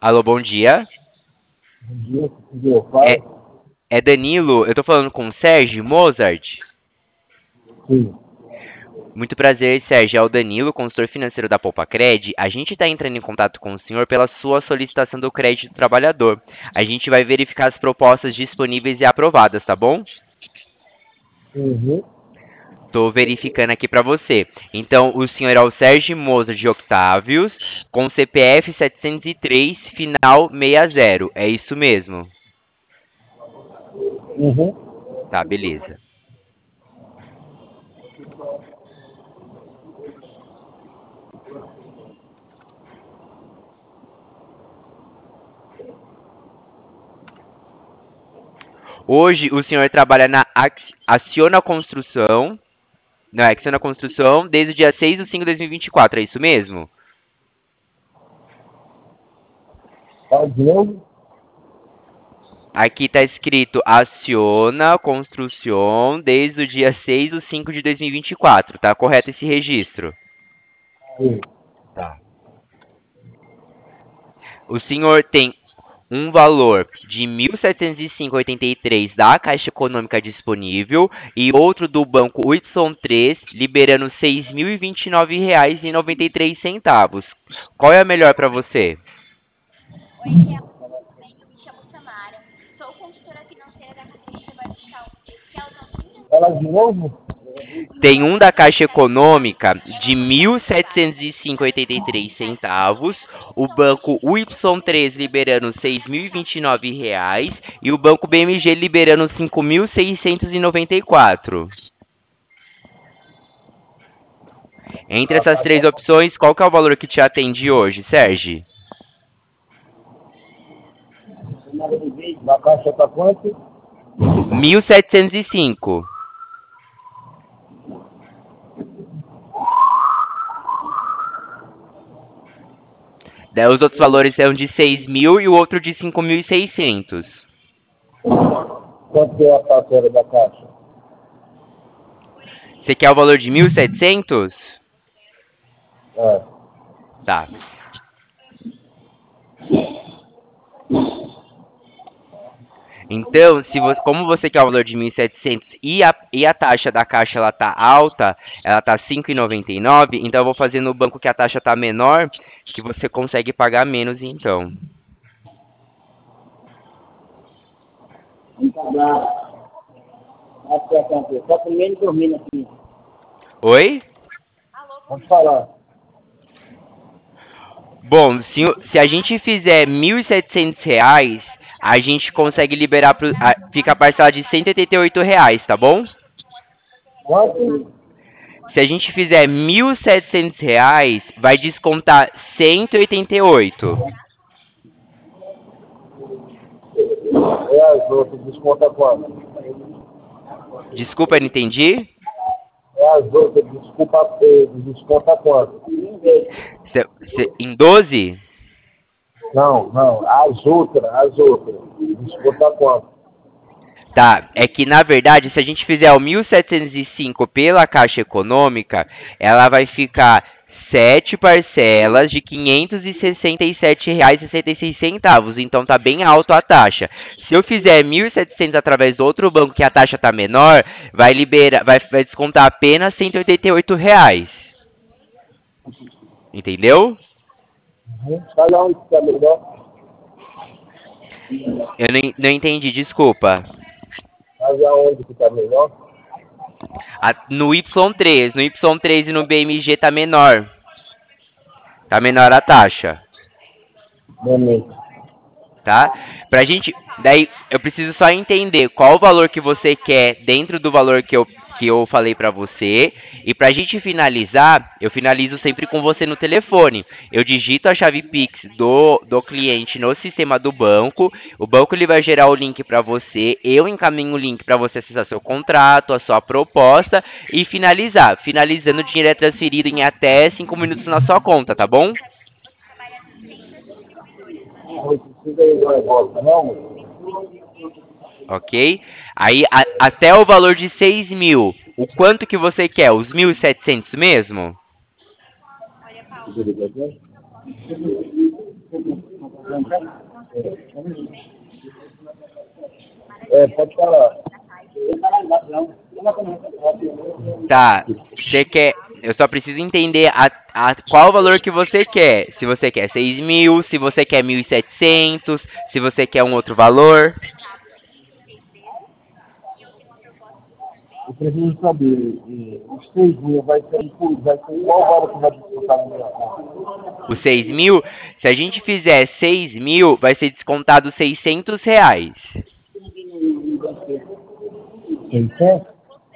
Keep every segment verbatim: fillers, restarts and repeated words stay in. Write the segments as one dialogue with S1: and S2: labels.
S1: Alô, bom dia.
S2: Bom dia, entendeu?
S1: É,
S2: Fala.
S1: é Danilo, eu tô falando com o Sérgio Mozart.
S2: Sim.
S1: Muito prazer, Sérgio. É o Danilo, consultor financeiro da Poupa-Cred. A gente está entrando em contato com o senhor pela sua solicitação do crédito do trabalhador. A gente vai verificar as propostas disponíveis e aprovadas, tá bom?
S2: Uhum.
S1: Tô verificando aqui para você. Então, o senhor é o Sérgio Mozart de Octávios, com C P F setecentos e três, final sessenta. É isso mesmo?
S2: Uhum.
S1: Tá, beleza. Hoje, o senhor trabalha na Ac- Aciona Construção. Não, é Aciona Construção desde o dia seis de cinco de dois mil e vinte e quatro, é isso mesmo?
S2: Fala de novo.
S1: Aqui está escrito Aciona Construção desde o dia seis de cinco de dois mil e vinte e quatro. Tá correto esse registro?
S2: Sim.
S1: Tá. O senhor tem um valor de mil setecentos e cinco vírgula oitenta e três da Caixa Econômica disponível e outro do Banco Y três liberando seis mil e vinte e nove reais e noventa e três centavos. Qual é a melhor para você?
S3: Oi, Kel, tudo bem? Eu me chamo Samara. Sou consultora financeira da Caixa Sebastião. Kel, nós temos
S2: Fala de novo.
S1: Tem um da Caixa Econômica de mil setecentos e cinco vírgula oitenta e três centavos, o banco Y três liberando seis mil e vinte e nove reais e o banco B M G liberando cinco mil seiscentos e noventa e quatro. Entre
S2: A
S1: essas três
S2: taxa
S1: opções, qual que é o valor que te atende hoje, Sérgio?
S2: da caixa tá quanto?
S1: mil setecentos e cinco. Daí os outros valores são de seis mil e o outro de cinco mil e seiscentos.
S2: Quanto que é a taxa da caixa?
S1: Você quer o valor de mil e setecentos?
S2: É.
S1: Tá. Então, se você, como você quer o valor de mil e setecentos e a, e a taxa da caixa ela tá alta, ela tá cinco vírgula noventa e nove, então eu vou fazer no banco que a taxa tá menor, que você consegue pagar menos então.
S2: Só primeiro dormindo aqui.
S1: Oi?
S3: Alô, bom
S2: Pode
S3: dia.
S2: falar.
S1: Bom, se, o- se a gente fizer mil e setecentos reais, a gente consegue liberar, pro, a, fica a parcela de cento e oitenta e oito reais, tá bom?
S2: Quanto?
S1: Se a gente fizer mil e setecentos reais, vai descontar cento e oitenta e oito.
S2: É as outras, desconta quanto?
S1: Desculpa, eu não entendi.
S2: É as outras, desculpa, eh, desconta quanto?
S1: Cê- cê- em doze?
S2: Não, não, as outras, as outras, desconta quanto?
S1: Tá, é que na verdade, se a gente fizer o mil setecentos e cinco pela Caixa Econômica, ela vai ficar sete parcelas de quinhentos e sessenta e sete reais e sessenta e seis centavos. Então tá bem alto a taxa. Se eu fizer mil e setecentos através do outro banco que a taxa tá menor, vai liberar, vai, vai descontar apenas cento e oitenta e oito reais. Entendeu?
S2: Uhum. Sabe onde fica melhor?
S1: Eu não, não entendi, desculpa.
S2: Sabe aonde fica melhor?
S1: A- no Y três, no Y três e no B M G tá menor. Tá menor a taxa.
S2: Momento.
S1: Tá? Pra gente, daí eu preciso só entender qual o valor que você quer dentro do valor que eu, que eu falei pra você. E pra gente finalizar, eu finalizo sempre com você no telefone. Eu digito a chave Pix do, do cliente no sistema do banco. O banco ele vai gerar o link pra você. Eu encaminho o link pra você acessar seu contrato, a sua proposta e finalizar. Finalizando, o dinheiro é transferido em até cinco minutos na sua conta, tá bom?
S3: Trabalha nas vendas distribuidoras, né?
S2: Não precisa ir no negócio, não?
S1: Ok? Aí a- até o valor de seis mil. O quanto que você quer? Os mil e setecentos mesmo?
S3: Olha, Paulo,
S2: Tudo bem? É, pode falar.
S1: Tá, você quer. Eu só preciso entender a, a, qual o valor que você quer. Se você quer seis mil, se você quer mil e setecentos, se você quer um outro valor.
S2: Eu preciso saber, eh, os seis mil vai ser, incluído- vai ser qual hora que vai disputar na minha conta?
S1: Os seis mil, se a gente fizer seis mil, vai ser descontado seiscentos reais.
S2: seiscentos?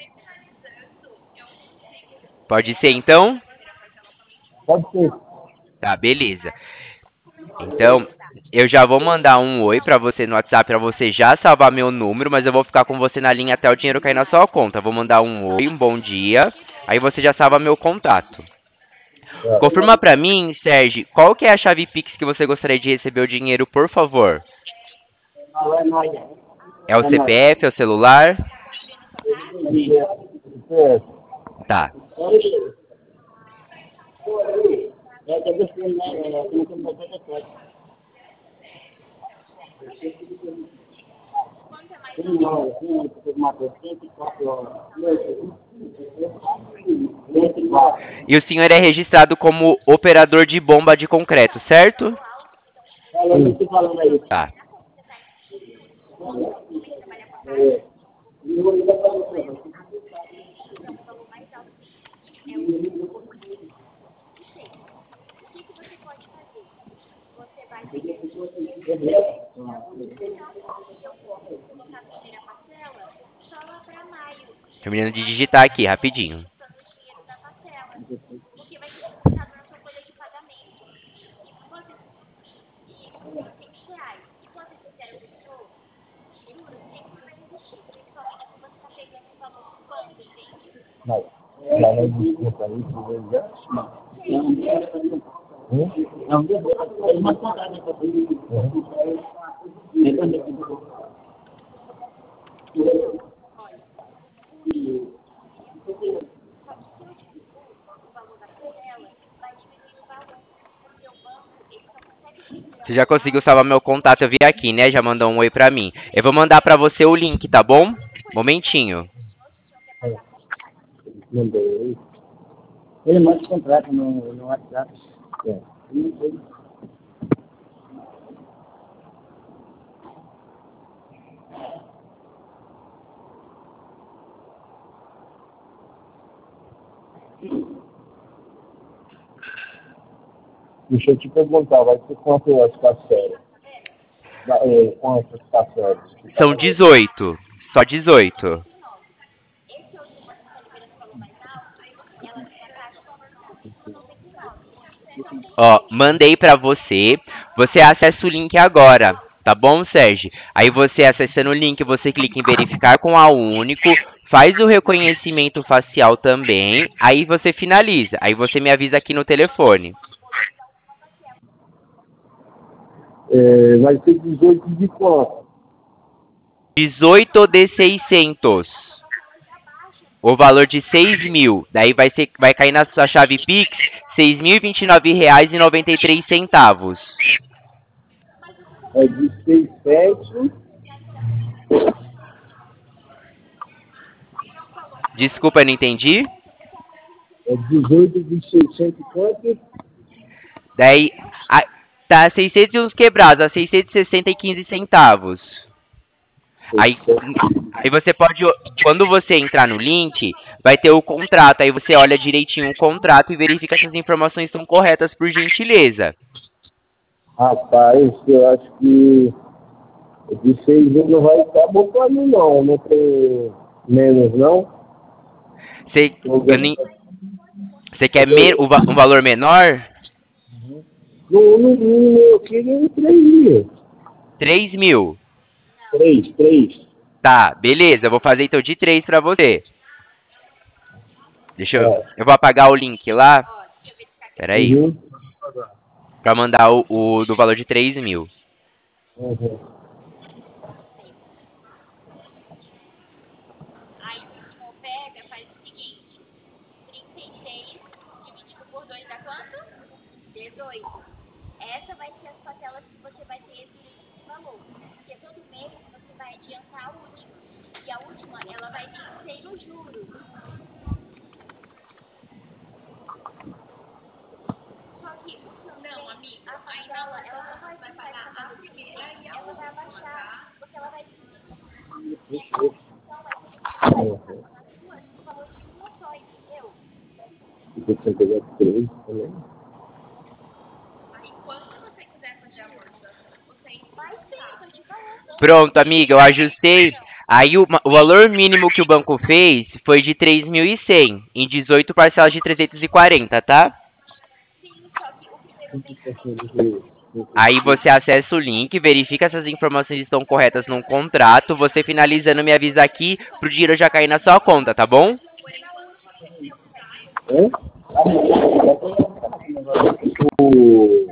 S1: Pode ser então?
S2: Pode ser.
S1: Tá, beleza. Então, eu já vou mandar um oi pra você no WhatsApp pra você já salvar meu número, mas eu vou ficar com você na linha até o dinheiro cair na sua conta. Vou mandar um oi, um bom dia, aí você já salva meu contato.
S2: É.
S1: Confirma pra mim, Sérgio, qual que é a chave Pix que você gostaria de receber o dinheiro, por favor? É o C P F, é o celular?
S2: É.
S1: Tá. E o senhor é registrado como operador de bomba de concreto, certo? Tá. Terminando de digitar aqui, rapidinho.
S2: Não. Já não desculpa aí, por já? Hum?
S1: Você já conseguiu salvar meu contato, eu vi aqui, né? Já mandou um oi pra mim. Eu vou mandar pra você o link, tá bom? Momentinho.
S2: Mandei. Ele manda o contrato no, no WhatsApp. É. Deixa eu te perguntar, vai ser quanto as parcelas? É, quantas parcelas?
S1: São dezoito. Só dezoito. Ó, mandei pra você. Você acessa o link agora, tá bom, Sérgio? Aí você acessando o link, você clica em verificar com a Único, faz o reconhecimento facial também, aí você finaliza. Aí você me avisa aqui no telefone.
S2: É, vai ser dezoito de quanto?
S1: dezoito de seiscentos. O valor de seis mil. Daí vai, ser, vai cair na sua chave Pix seis mil e vinte e nove reais e noventa e três centavos.
S2: É de seiscentos.
S1: Desculpa, eu não entendi.
S2: É dezoito de seiscentos e quanto?
S1: Daí a, tá seiscentos e uns quebrados, a seiscentos e sessenta e quinze centavos. Aí, aí você pode, quando você entrar no link, vai ter o contrato. Aí você olha direitinho o contrato e verifica se as informações estão corretas, por gentileza.
S2: Rapaz, eu acho que de seis mil não vai estar bom pra mim não, não tem menos não.
S1: Você, eu nem- você quer me- o va- um valor menor?
S2: No, no mínimo eu queria três mil.
S1: três mil.
S2: Três, três.
S1: Tá, beleza. Eu vou fazer então de três pra você. Deixa eu.
S2: É.
S1: Eu vou apagar o link lá. Pera aí.
S2: Uhum.
S1: Pra mandar o, o do valor de três mil.
S2: Uhum.
S3: Aí o pega, faz o seguinte, trinta e seis dividido por dois dá quanto? dezoito. essa vai ser as parcelas que você vai ter esse valor. Porque todo mês você vai adiantar a última. E a última, ela vai vencer nos juros. Só que o seu não, amigo, a parcela, ela não vai vai pagar a primeira e a ela vai abaixar, porque ela vai então vai ter que pagar na sua no valor de uma só, entendeu?
S2: E você tem que pegar três também.
S3: Aí quando você quiser fazer a bolsa, você vai ser, tô te falando.
S1: Pronto, amiga, eu ajustei. Aí o, ma- o valor mínimo que o banco fez foi de três mil e cem em dezoito parcelas de trezentos e quarenta, tá?
S3: Sim, só que o primeiro mês
S2: Cinco
S3: você
S2: por
S3: tem que
S2: cento
S3: fazer
S2: de-
S1: Aí você acessa o link, verifica se as informações estão corretas no contrato. Você finalizando, me avisa aqui pro dinheiro já cair na sua conta, tá bom?
S2: Hã? O...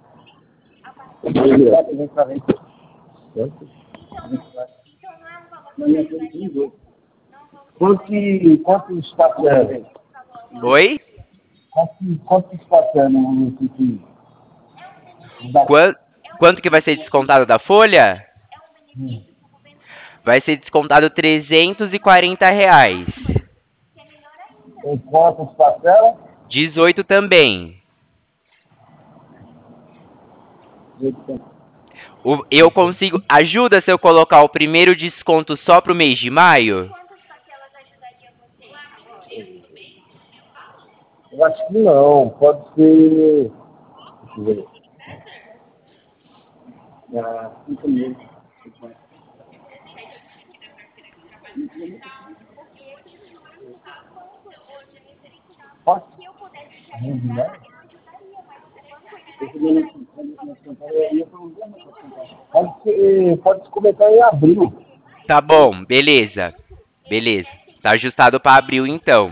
S3: então não é um valor que você ajudaria muito. Não é um valor que
S2: Quanto, quantos passaram?
S1: Oi?
S2: Quantos, quantos passaram no sítio?
S1: Quan- Quanto que vai ser descontado da folha?
S3: é um benefício como benefício,
S1: Vai ser descontado trezentos e quarenta reais.
S3: que é melhor ainda.
S2: Em quantos passaram?
S1: dezoito também. O- eu consigo. Ajuda se eu colocar o primeiro desconto só pro mês de maio?
S3: Quantas parcelas ajudaria você agora?
S2: Eu acho que não. Pode ser. Deixa eu ver. Ah, cinco mil.
S3: Porque esses juros não tem como hoje misericórdia.
S2: Pode
S3: Se eu pudesse te
S2: ser,
S3: ajudar,
S2: né?
S3: eu ajudaria, mas o banco ele vai cobrar isso como valor de pagamento.
S2: Pode ser, pode se começar em abril.
S1: Tá bom, beleza. Beleza. Tá ajustado para abril então.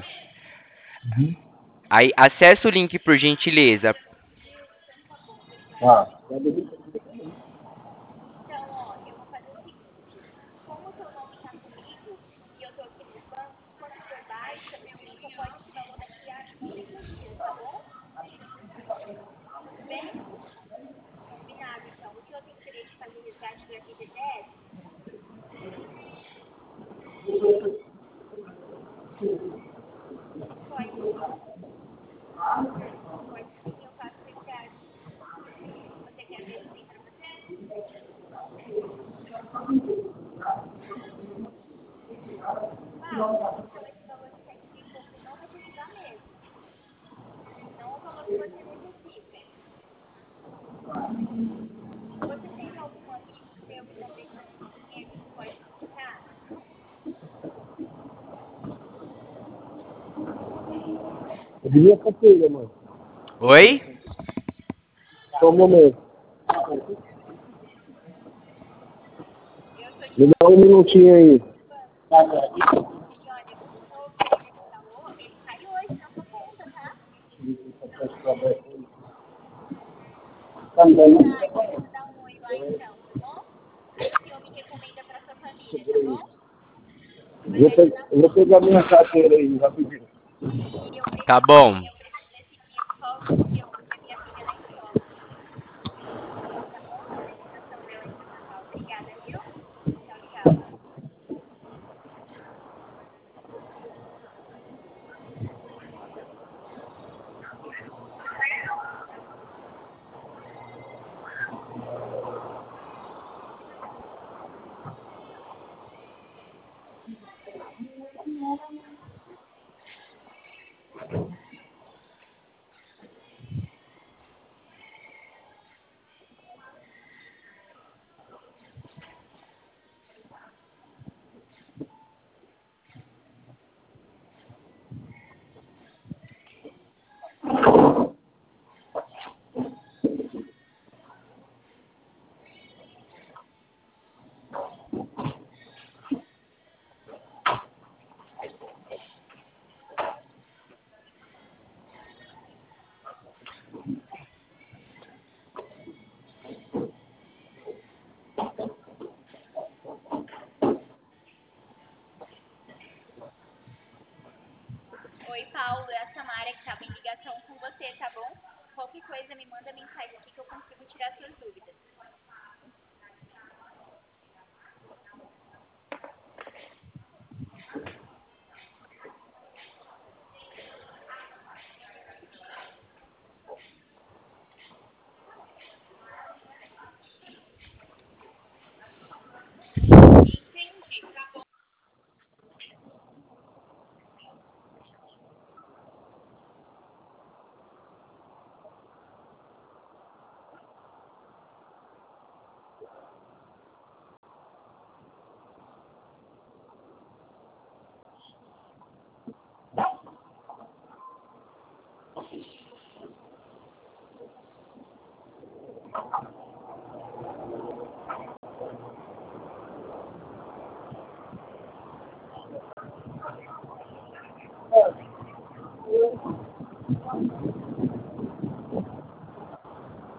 S1: Aí acessa o link por gentileza.
S2: Ah,
S3: Então, ó, eu vou fazer o seguinte. Como o teu nome tá comigo e eu tô aqui no banco, quando for baixa, meu só pode esse valor daqui a trinta dias, tá bom? Tudo bem? Combinado, então. O senhor tem interesse de fazer resgate via F G T S? Pode sim. Pode sim, eu faço resgate. Você quer ver assim pra você? Paulo, então esse valor de sete mil e pouco não vai te ajudar mesmo. Não é o valor que você necessita. Você tem algum amigo seu que tá prestando dinheiro que pode indicar?
S2: eu devia carteira, mano.
S1: Oi?
S2: Só um momento.
S3: Eu tô de
S2: Me dá um minutinho aí.
S3: E olha, o novo que ele falou, ele cai hoje na sua conta, tá?
S2: Tá me dando?
S3: Tá, então eu vou dar um oi lá então, tá bom? Aí o senhor me recomenda pra sua família, tá bom?
S2: Eu vou, pe- eu vou pegar minha carteira aí, rapidinho.
S3: E eu
S1: Tá
S3: preciso,
S1: bom.
S3: eu preciso desse dinheiro só porque eu botei minha filha na escola, tá bom? Na registração dela aqui, tá? Obrigada, viu? Tchau, tchau. Oi, Paulo, é a Samara que tava em ligação com você, tá bom? Qualquer coisa me manda mensagem aqui que eu consigo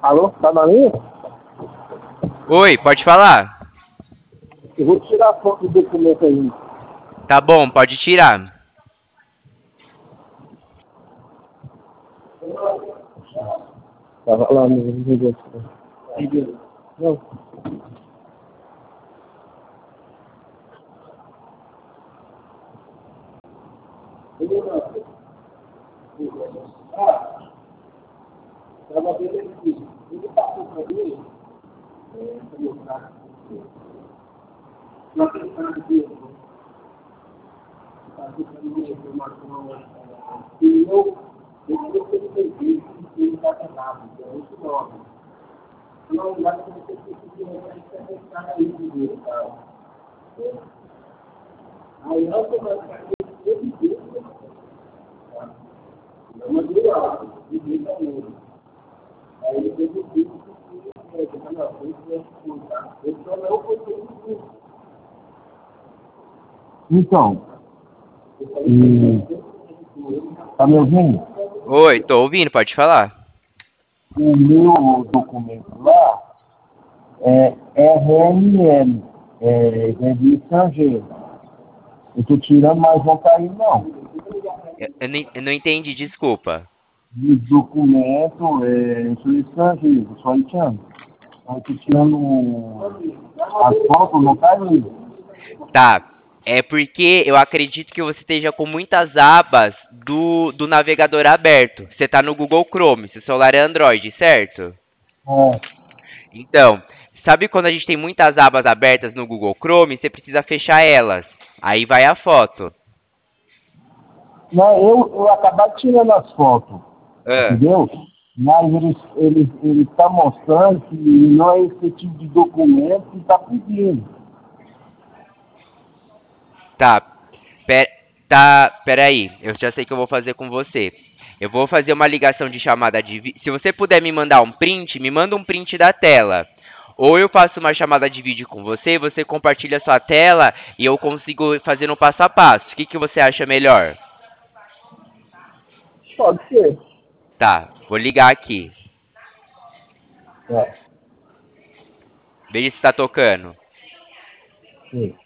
S2: Alô, tá na linha?
S1: Oi, pode falar?
S2: Eu vou tirar a foto do documento aí.
S1: Tá bom, pode tirar.
S2: Tava lá no negócio. Não. Ah, tava vendo aqui. Ele passou pra mim, é, pra mostrar. Uma questão de passou pra mim a informação. E eu, eu queria que ele fez que ele tá errado. Então, é isso não. Não, lá que você tem que representar aí primeiro, tá? Aí, automaticamente, ele deu, tá? Não mandei lá, de jeito nenhum. Aí ele teve o vídeo que ele fez, não, ele vai contar. Eu só não consegui. Então, e... tá me ouvindo?
S1: Oi, tô ouvindo, pode falar.
S2: O meu documento lá é R M L, é Revista Estrangeira. Eu tô tirando, mas não tá aí não.
S1: Eu, eu não, eu não entendi, desculpa.
S2: De documento, é, eu sou estrangeiro, sou haitiano. Aí tô tirando as fotos, não tá aí.
S1: Tá. É porque eu acredito que você esteja com muitas abas do, do navegador aberto. Você tá no Google Chrome, seu celular é Android, certo?
S2: É.
S1: Então, sabe quando a gente tem muitas abas abertas no Google Chrome, você precisa fechar elas. Aí vai a foto.
S2: Não, eu, eu acabei tirando as fotos,
S1: Ah,
S2: entendeu? Mas ele, ele, ele tá mostrando que não é esse tipo de documento que tá pedindo.
S1: tá. Pera, tá, peraí. Eu já sei o que eu vou fazer com você. Eu vou fazer uma ligação de chamada de vídeo. Se você puder me mandar um print, me manda um print da tela. Ou eu faço uma chamada de vídeo com você, você compartilha sua tela e eu consigo fazer no passo a passo. O que, que você acha melhor?
S2: Pode ser.
S1: Tá, vou ligar aqui.
S2: É,
S1: Veja se tá tocando.
S2: sim.